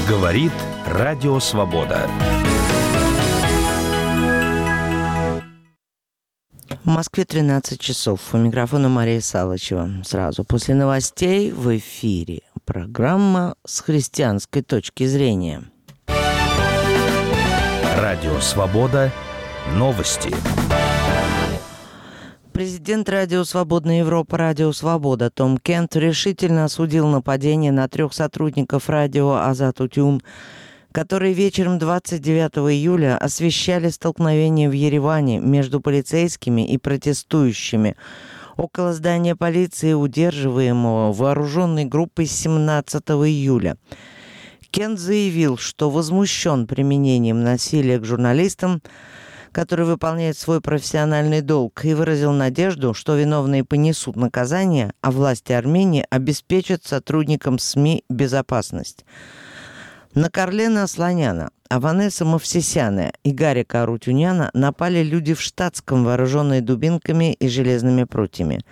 Говорит Радио Свобода. В Москве 13 часов. У микрофона Мария Салычева. Сразу после новостей в эфире программа «С христианской точки зрения». Радио Свобода. Новости. Президент Радио Свободная Европа, Радио Свобода Том Кент решительно осудил нападение на 3 сотрудников радио Азат Утюм, которые вечером 29 июля освещали столкновение в Ереване между полицейскими и протестующими около здания полиции, удерживаемого вооруженной группой 17 июля. Кент заявил, что возмущен применением насилия к журналистам, который выполняет свой профессиональный долг, и выразил надежду, что виновные понесут наказание, а власти Армении обеспечат сотрудникам СМИ безопасность. На Карлена Асланяна, Аванеса Мовсесяна и Гарика Арутюняна напали люди в штатском, вооруженные дубинками и железными прутьями.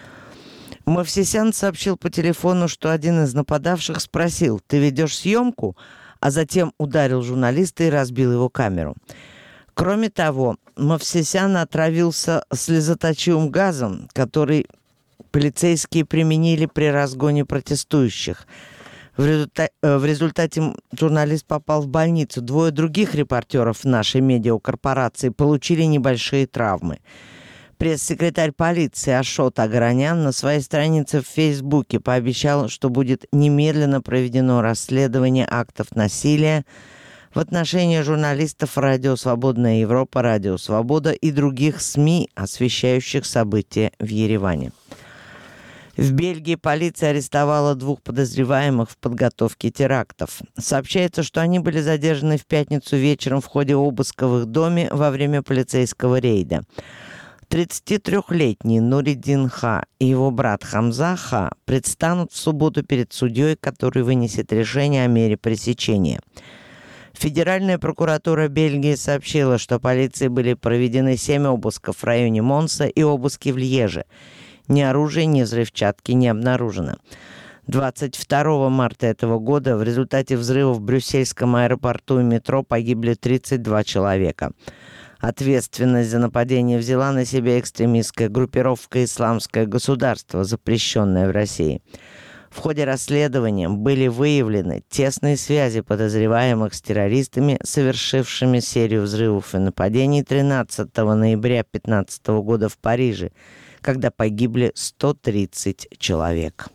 Мовсесян сообщил по телефону, что один из нападавших спросил: «Ты ведешь съемку?», а затем ударил журналиста и разбил его камеру. Кроме того, Мовсесян отравился слезоточивым газом, который полицейские применили при разгоне протестующих. В результате журналист попал в больницу. 2 других репортеров нашей медиакорпорации получили небольшие травмы. Пресс-секретарь полиции Ашот Агаранян на своей странице в Фейсбуке пообещал, что будет немедленно проведено расследование актов насилия в отношении журналистов Радио Свободная Европа, Радио Свобода и других СМИ, освещающих события в Ереване. В Бельгии полиция арестовала 2 подозреваемых в подготовке терактов. Сообщается, что они были задержаны в пятницу вечером в ходе обыска в их доме во время полицейского рейда. 33-летний Нуриддин Ха и его брат Хамза Ха предстанут в субботу перед судьей, который вынесет решение о мере пресечения. Федеральная прокуратура Бельгии сообщила, что полицией были проведены 7 обысков в районе Монса и обыски в Льеже. Ни оружия, ни взрывчатки не обнаружено. 22 марта этого года в результате взрыва в брюссельском аэропорту и метро погибли 32 человека. Ответственность за нападение взяла на себя экстремистская группировка «Исламское государство», запрещенное в России. В ходе расследования были выявлены тесные связи подозреваемых с террористами, совершившими серию взрывов и нападений 13 ноября 2015 года в Париже, когда погибли 130 человек.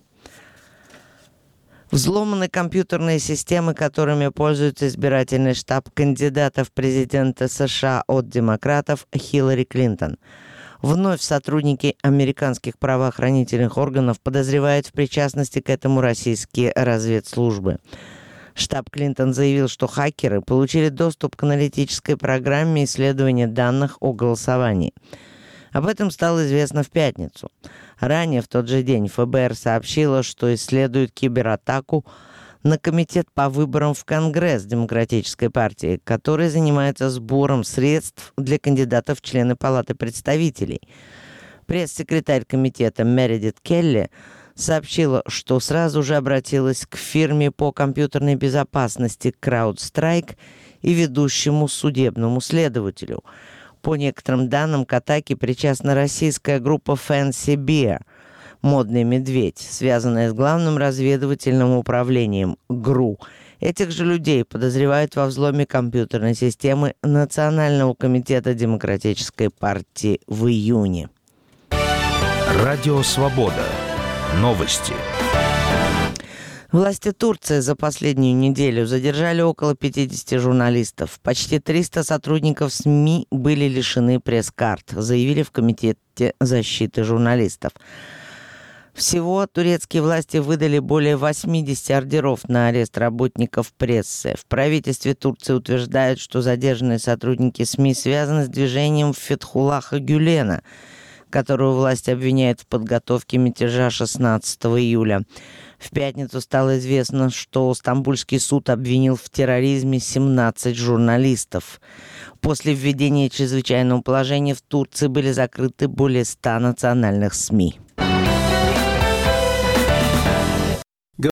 Взломаны компьютерные системы, которыми пользуется избирательный штаб кандидата в президенты США от демократов Хиллари Клинтон. Вновь сотрудники американских правоохранительных органов подозревают в причастности к этому российские разведслужбы. Штаб Клинтон заявил, что хакеры получили доступ к аналитической программе исследования данных о голосовании. Об этом стало известно в пятницу. Ранее в тот же день ФБР сообщило, что исследует кибератаку на комитет по выборам в Конгресс Демократической партии, который занимается сбором средств для кандидатов в члены Палаты представителей. Пресс-секретарь комитета Мередит Келли сообщила, что сразу же обратилась к фирме по компьютерной безопасности CrowdStrike и ведущему судебному следователю. По некоторым данным, к атаке причастна российская группа Fancy Bear «Модный медведь», связанная с главным разведывательным управлением ГРУ. Этих же людей подозревают во взломе компьютерной системы Национального комитета Демократической партии в июне. Радио Свобода. Новости. Власти Турции за последнюю неделю задержали около 50 журналистов. Почти 300 сотрудников СМИ были лишены пресс-карт, заявили в Комитете защиты журналистов. Всего турецкие власти выдали более 80 ордеров на арест работников прессы. В правительстве Турции утверждают, что задержанные сотрудники СМИ связаны с движением Фетхуллаха Гюлена, которого власти обвиняют в подготовке мятежа 16 июля. В пятницу стало известно, что Стамбульский суд обвинил в терроризме 17 журналистов. После введения чрезвычайного положения в Турции были закрыты более 100 национальных СМИ.